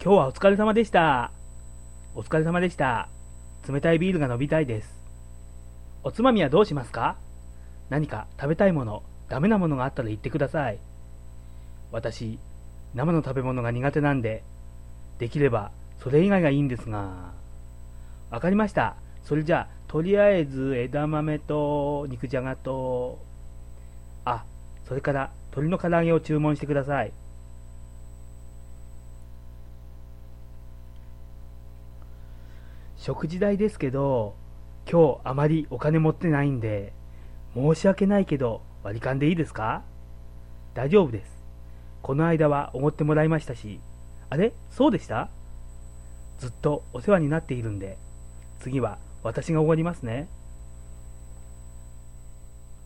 今日はお疲れ様でした。お疲れ様でした。冷たいビールが飲みたいです。おつまみはどうしますか？何か食べたいもの、ダメなものがあったら言ってください。私、生の食べ物が苦手なんで、できればそれ以外がいいんですが。わかりました。それじゃあ、とりあえず枝豆と肉じゃがと、それから鶏の唐揚げを注文してください。食事代ですけど、今日あまりお金持ってないんで、申し訳ないけど割り勘でいいですか？大丈夫です。この間はおごってもらいましたし、あれそうでした？ずっとお世話になっているんで、次は私がおごりますね。